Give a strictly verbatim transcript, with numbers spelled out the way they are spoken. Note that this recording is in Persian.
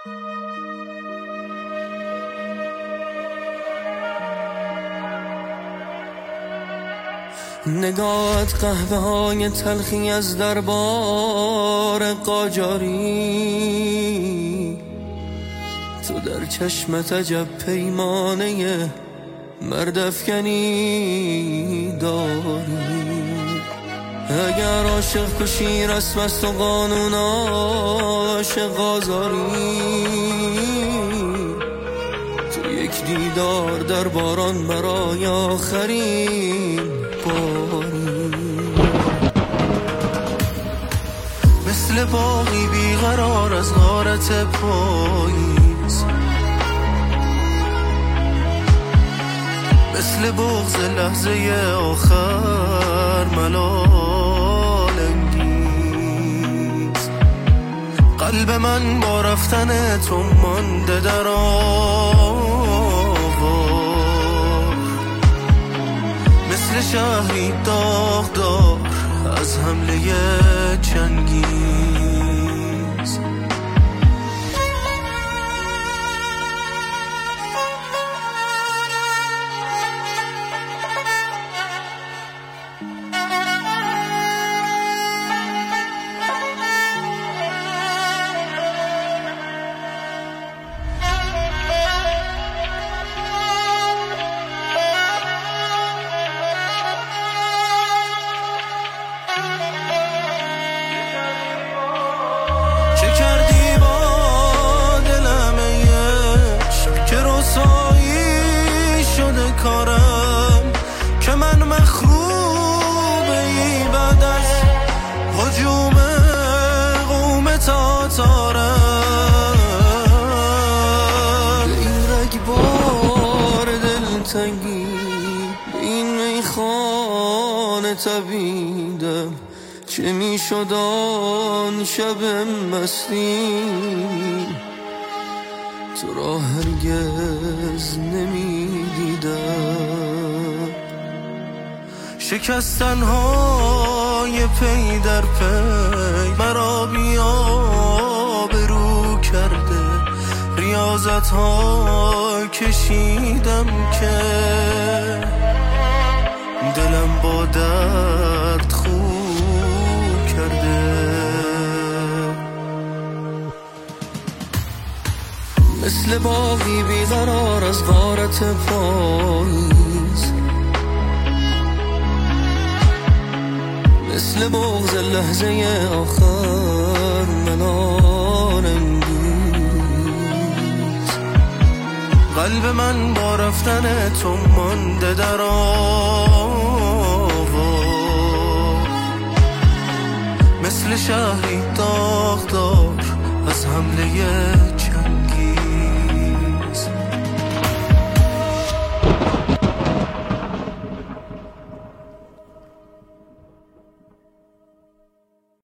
نگاهت قهوه های تلخی از دربار قاجاری، تو در چشمت عجب پیمانه مرد افکنی داری. اگر عاشق کشی رسم است و قانون عاشق آزاری، تو یک دیدار در باران برای آخرین باری. مثل باغی بیقرار از غارت پاییز، مثل بغض لحظه آخر ملال انگیز. قلب من با رفتن تو مانده در آوار، مثل شهری داغدار از حمله چنگیز. کارم که من مخروبه ای بعد از هجوم قوم تاتارم. این رگبار دلتنگی این میخانه تبیدم، چه میشد آن شب مستی تو را هرگز نمیدیدم. شکستنهای پی در پی مرا بی‌آبرو کرده، ریاضت ها کشیدم که دلم با درد خو کرده. مثل باغی بیقرار از غارت پاییز، مثل بغض لحظه آخر ملال انگیز. قلب من با رفتن تو مانده در آوار، مثل شهری داغدار از حمله